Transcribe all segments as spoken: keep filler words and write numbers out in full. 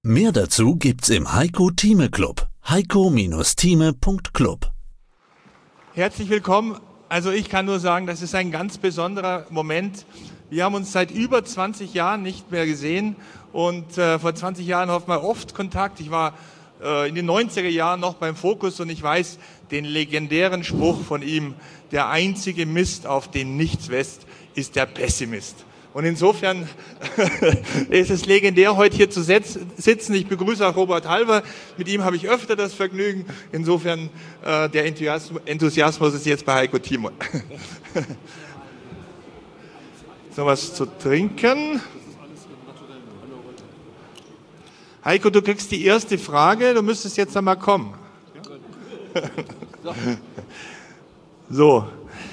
Mehr dazu gibt's im Heiko Thieme Club. heiko Thieme Punkt club. Herzlich willkommen. Also ich kann nur sagen, das ist ein ganz besonderer Moment. Wir haben uns seit über zwanzig Jahren nicht mehr gesehen und äh, vor zwanzig Jahren hatten wir oft Kontakt. Ich war äh, in den neunziger Jahren noch beim Fokus und ich weiß den legendären Spruch von ihm: Der einzige Mist, auf den nichts wächst, ist der Pessimist. Und insofern ist es legendär, heute hier zu sitzen. Ich begrüße auch Robert Halver. Mit ihm habe ich öfter das Vergnügen. Insofern, äh, der Enthusiasmus ist jetzt bei Heiko Thieme. So was zu trinken. Heiko, du kriegst die erste Frage. Du müsstest jetzt einmal kommen. So.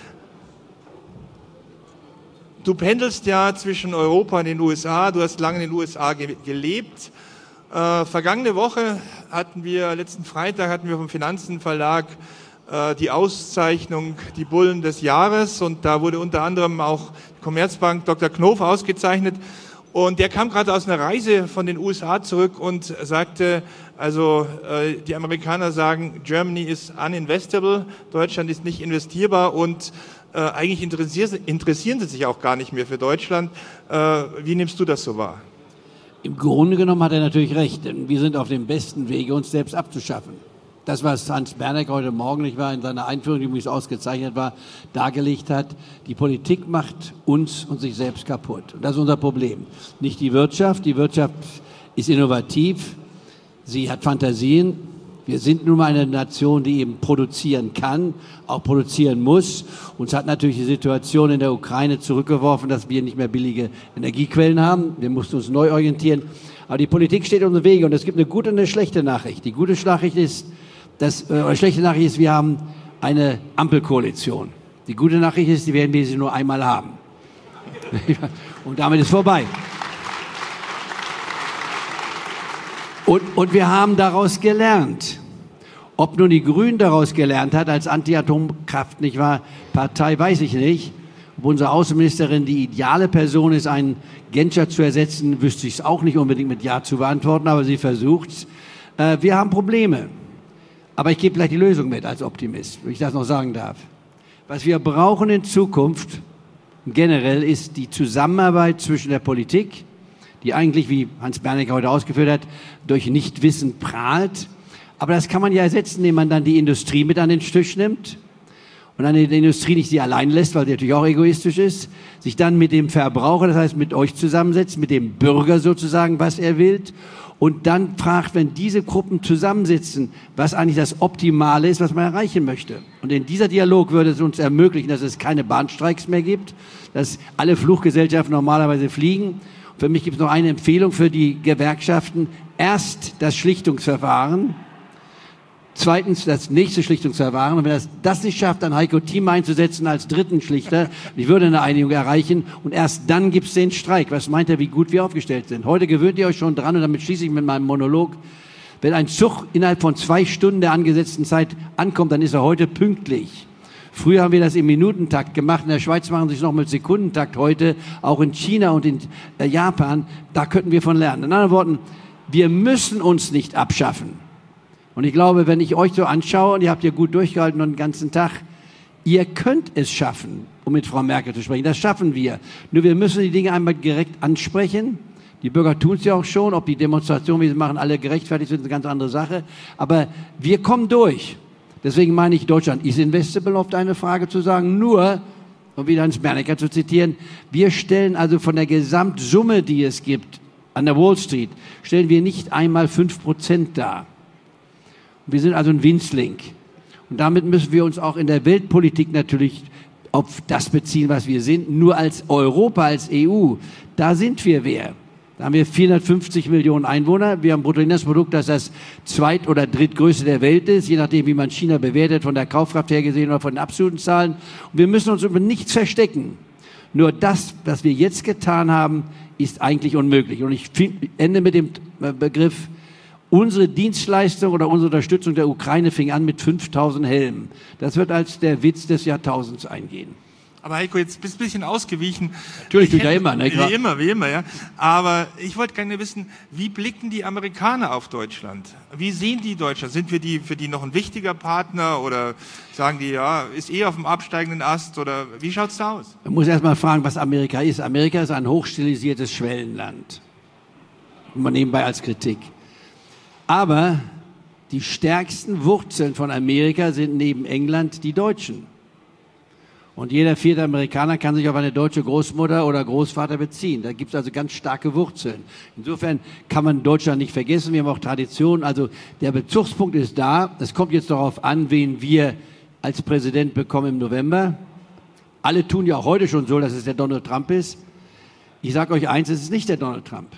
Du pendelst ja zwischen Europa und den U S A, du hast lange in den U S A ge- gelebt. Äh, vergangene Woche hatten wir, letzten Freitag hatten wir vom Finanzenverlag äh, die Auszeichnung, die Bullen des Jahres, und da wurde unter anderem auch die Commerzbank Doktor Knof ausgezeichnet. Und der kam gerade aus einer Reise von den U S A zurück und sagte, also äh, die Amerikaner sagen, Germany is uninvestable, Deutschland ist nicht investierbar, und äh, eigentlich interessieren, interessieren sie sich auch gar nicht mehr für Deutschland. Äh, wie nimmst du das so wahr? Im Grunde genommen hat er natürlich recht, denn wir sind auf dem besten Wege, uns selbst abzuschaffen. Das, was Hans Berneck heute Morgen, nicht war, in seiner Einführung, die übrigens ausgezeichnet war, dargelegt hat: Die Politik macht uns und sich selbst kaputt. Und das ist unser Problem. Nicht die Wirtschaft. Die Wirtschaft ist innovativ. Sie hat Fantasien. Wir sind nun mal eine Nation, die eben produzieren kann, auch produzieren muss. Uns hat natürlich die Situation in der Ukraine zurückgeworfen, dass wir nicht mehr billige Energiequellen haben. Wir mussten uns neu orientieren. Aber die Politik steht uns im Wege, und es gibt eine gute und eine schlechte Nachricht. Die gute Nachricht ist, Das, äh, schlechte Nachricht ist, wir haben eine Ampelkoalition. Die gute Nachricht ist, die werden wir sie nur einmal haben. Und damit ist vorbei. Und, und wir haben daraus gelernt. Ob nun die Grünen daraus gelernt hat, als Anti-Atomkraft, nicht wahr, Partei, weiß ich nicht. Ob unsere Außenministerin die ideale Person ist, einen Genscher zu ersetzen, wüsste ich es auch nicht unbedingt mit Ja zu beantworten, aber sie versucht's. Äh, wir haben Probleme. Aber ich gebe gleich die Lösung mit als Optimist, wenn ich das noch sagen darf. Was wir brauchen in Zukunft generell ist die Zusammenarbeit zwischen der Politik, die eigentlich, wie Hans Berneck heute ausgeführt hat, durch Nichtwissen prahlt. Aber das kann man ja ersetzen, indem man dann die Industrie mit an den Tisch nimmt und dann die Industrie nicht sie allein lässt, weil sie natürlich auch egoistisch ist, sich dann mit dem Verbraucher, das heißt mit euch zusammensetzt, mit dem Bürger sozusagen, was er will, und dann fragt, wenn diese Gruppen zusammensitzen, was eigentlich das Optimale ist, was man erreichen möchte. Und in dieser Dialog würde es uns ermöglichen, dass es keine Bahnstreiks mehr gibt, dass alle Fluggesellschaften normalerweise fliegen. Für mich gibt es noch eine Empfehlung für die Gewerkschaften: Erst das Schlichtungsverfahren, zweitens das nächste Schlichtungsverfahren. Und wenn das das nicht schafft, dann Heiko Thieme einzusetzen als dritten Schlichter, ich würde eine Einigung erreichen, und erst dann gibt's den Streik. Was meint er, wie gut wir aufgestellt sind? Heute gewöhnt ihr euch schon dran, und damit schließe ich mit meinem Monolog: Wenn ein Zug innerhalb von zwei Stunden der angesetzten Zeit ankommt, dann ist er heute pünktlich. Früher haben wir das im Minutentakt gemacht. In der Schweiz machen sie es noch mit Sekundentakt heute, auch in China und in äh, Japan. Da könnten wir von lernen. In anderen Worten, wir müssen uns nicht abschaffen. Und ich glaube, wenn ich euch so anschaue, und ihr habt ja gut durchgehalten und den ganzen Tag, ihr könnt es schaffen, um mit Frau Merkel zu sprechen. Das schaffen wir. Nur wir müssen die Dinge einmal direkt ansprechen. Die Bürger tun es ja auch schon. Ob die Demonstrationen, wie sie machen, alle gerechtfertigt sind, ist eine ganz andere Sache. Aber wir kommen durch. Deswegen meine ich, Deutschland ist investable, auf deine Frage zu sagen. Nur, um wieder Hans Bernecker zu zitieren, wir stellen also von der Gesamtsumme, die es gibt an der Wall Street, stellen wir nicht einmal fünf Prozent dar. Wir sind also ein Winzling. Und damit müssen wir uns auch in der Weltpolitik natürlich auf das beziehen, was wir sind. Nur als Europa, als E U, da sind wir wer? Da haben wir vierhundertfünfzig Millionen Einwohner. Wir haben ein Bruttoinlandsprodukt, das das zweit- oder drittgrößte der Welt ist, je nachdem, wie man China bewertet, von der Kaufkraft her gesehen oder von den absoluten Zahlen. Und wir müssen uns über nichts verstecken. Nur das, was wir jetzt getan haben, ist eigentlich unmöglich. Und ich ende mit dem Begriff: Unsere Dienstleistung oder unsere Unterstützung der Ukraine fing an mit fünftausend Helmen. Das wird als der Witz des Jahrtausends eingehen. Aber Heiko, jetzt bist du ein bisschen ausgewichen. Natürlich, tut ja immer, ne? Wie immer, wie immer, ja. Aber ich wollte gerne wissen, wie blicken die Amerikaner auf Deutschland? Wie sehen die Deutschland? Sind wir die, für die noch ein wichtiger Partner oder sagen die, ja, ist eh auf dem absteigenden Ast oder wie schaut's da aus? Man muss erst mal fragen, was Amerika ist. Amerika ist ein hochstilisiertes Schwellenland. Mal nebenbei als Kritik. Aber die stärksten Wurzeln von Amerika sind neben England die Deutschen. Und jeder vierte Amerikaner kann sich auf eine deutsche Großmutter oder Großvater beziehen. Da gibt es also ganz starke Wurzeln. Insofern kann man Deutschland nicht vergessen. Wir haben auch Tradition. Also der Bezugspunkt ist da. Es kommt jetzt darauf an, wen wir als Präsident bekommen im November. Alle tun ja auch heute schon so, dass es der Donald Trump ist. Ich sage euch eins, es ist nicht der Donald Trump.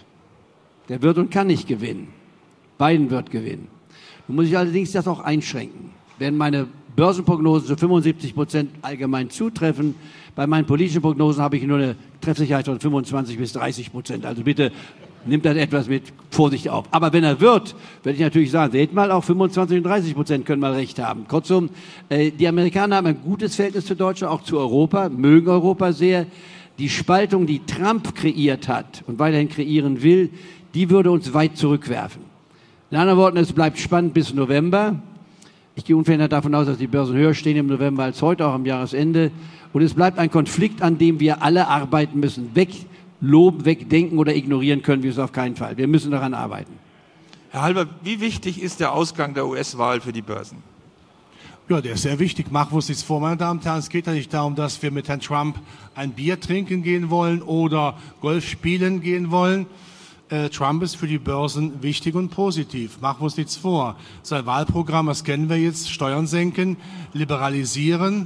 Der wird und kann nicht gewinnen. Biden wird gewinnen. Nun muss ich allerdings das auch einschränken. Wenn meine Börsenprognosen zu fünfundsiebzig Prozent allgemein zutreffen. Bei meinen politischen Prognosen habe ich nur eine Treffsicherheit von fünfundzwanzig bis dreißig Prozent. Also bitte nimmt das etwas mit Vorsicht auf. Aber wenn er wird, werde ich natürlich sagen, seht mal, auch fünfundzwanzig und dreißig Prozent können mal recht haben. Kurzum, äh, die Amerikaner haben ein gutes Verhältnis zu Deutschland, auch zu Europa, mögen Europa sehr. Die Spaltung, die Trump kreiert hat und weiterhin kreieren will, die würde uns weit zurückwerfen. In anderen Worten, es bleibt spannend bis November. Ich gehe unverändert davon aus, dass die Börsen höher stehen im November als heute, auch am Jahresende. Und es bleibt ein Konflikt, an dem wir alle arbeiten müssen. Wegloben, wegdenken oder ignorieren können wir es auf keinen Fall. Wir müssen daran arbeiten. Herr Halber, wie wichtig ist der Ausgang der U S-Wahl für die Börsen? Ja, der ist sehr wichtig. Machen wir uns nichts vor, meine Damen und Herren. Es geht ja nicht darum, dass wir mit Herrn Trump ein Bier trinken gehen wollen oder Golf spielen gehen wollen. Trump ist für die Börsen wichtig und positiv. Machen wir uns nichts vor. Sein Wahlprogramm, das kennen wir jetzt, Steuern senken, liberalisieren,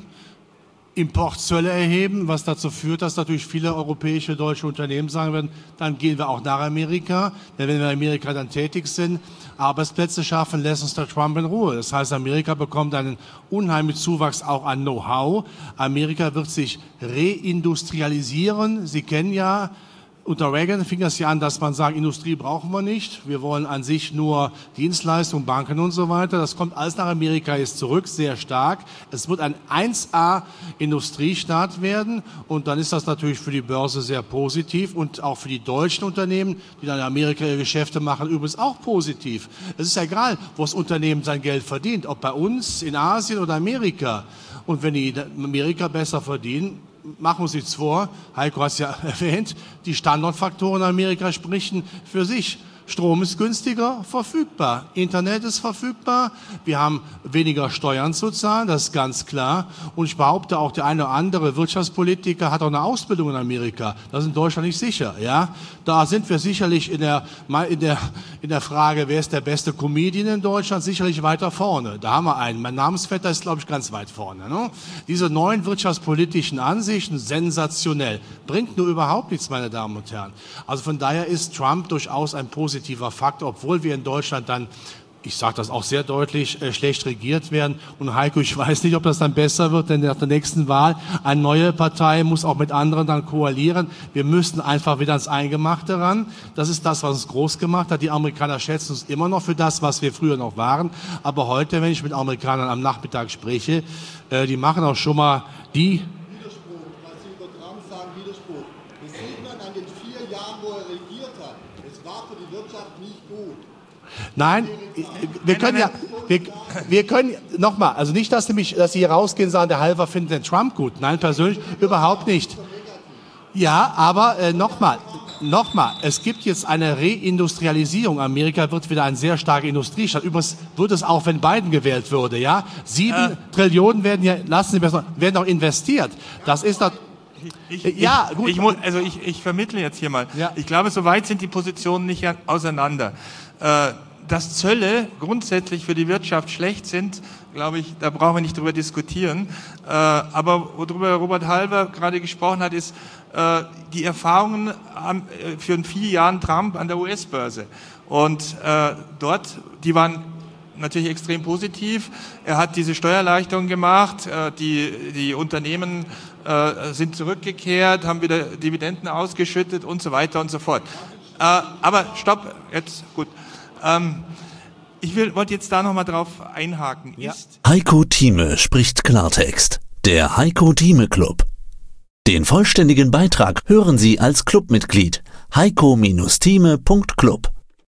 Importzölle erheben, was dazu führt, dass natürlich viele europäische, deutsche Unternehmen sagen werden, dann gehen wir auch nach Amerika. Denn wenn wir in Amerika dann tätig sind, Arbeitsplätze schaffen, lässt uns der Trump in Ruhe. Das heißt, Amerika bekommt einen unheimlichen Zuwachs auch an Know-how. Amerika wird sich reindustrialisieren. Sie kennen ja, unter Reagan fing das ja an, dass man sagt, Industrie brauchen wir nicht. Wir wollen an sich nur Dienstleistungen, Banken und so weiter. Das kommt alles nach Amerika jetzt zurück, sehr stark. Es wird ein eins A Industriestaat werden. Und dann ist das natürlich für die Börse sehr positiv und auch für die deutschen Unternehmen, die dann in Amerika ihre Geschäfte machen, übrigens auch positiv. Es ist ja egal, wo das Unternehmen sein Geld verdient, ob bei uns, in Asien oder Amerika. Und wenn die in Amerika besser verdienen, machen wir uns nichts vor, Heiko hat es ja erwähnt, die Standortfaktoren in Amerika sprechen für sich. Strom ist günstiger verfügbar, Internet ist verfügbar, wir haben weniger Steuern zu zahlen, das ist ganz klar. Und ich behaupte auch, der eine oder andere Wirtschaftspolitiker hat auch eine Ausbildung in Amerika. Das ist in Deutschland nicht sicher, ja. Da sind wir sicherlich in der, in der, in der Frage, wer ist der beste Comedian in Deutschland, sicherlich weiter vorne. Da haben wir einen. Mein Namensvetter ist, glaube ich, ganz weit vorne. Ne? Diese neuen wirtschaftspolitischen Ansichten, sensationell. Bringt nur überhaupt nichts, meine Damen und Herren. Also von daher ist Trump durchaus ein positiver positiver Faktor, obwohl wir in Deutschland dann, ich sage das auch sehr deutlich, äh, schlecht regiert werden. Und Heiko, ich weiß nicht, ob das dann besser wird, denn nach der nächsten Wahl eine neue Partei muss auch mit anderen dann koalieren. Wir müssen einfach wieder ans Eingemachte ran. Das ist das, was uns groß gemacht hat. Die Amerikaner schätzen uns immer noch für das, was wir früher noch waren. Aber heute, wenn ich mit Amerikanern am Nachmittag spreche, äh, die machen auch schon mal die... Widerspruch, was Sie über Trump sagen, Widerspruch. Das sieht man an den vier Jahren, wo er regiert hat. Es war für die Wirtschaft nicht gut. Nein, wir können ja, wir, wir können, nochmal, also nicht, dass Sie, mich, dass Sie hier rausgehen und sagen, der Halver findet den Trump gut. Nein, persönlich überhaupt nicht. Ja, aber äh, nochmal, nochmal, es gibt jetzt eine Reindustrialisierung. Amerika wird wieder ein sehr starker Industriestaat. Übrigens wird es auch, wenn Biden gewählt würde, ja. Sieben äh. Trillionen werden ja, lassen Sie besser, werden auch investiert. Das ist doch, Ich, ich, ja, gut. Ich, muss, also ich, ich vermittle jetzt hier mal. Ja. Ich glaube, so weit sind die Positionen nicht auseinander. Äh, dass Zölle grundsätzlich für die Wirtschaft schlecht sind, glaube ich, da brauchen wir nicht drüber diskutieren. Äh, aber worüber Robert Halver gerade gesprochen hat, ist äh, die Erfahrungen am, äh, für vier Jahren Trump an der U S-Börse. Und äh, dort, die waren natürlich extrem positiv. Er hat diese Steuererleichterung gemacht, äh, die, die Unternehmen äh, sind zurückgekehrt, haben wieder Dividenden ausgeschüttet und so weiter und so fort. Äh, aber stopp, jetzt gut. Ähm, ich will, wollte jetzt da nochmal drauf einhaken. Ja. Ist Heiko Thieme spricht Klartext. Der Heiko Thieme Club. Den vollständigen Beitrag hören Sie als Clubmitglied heiko Bindestrich thieme Punkt club.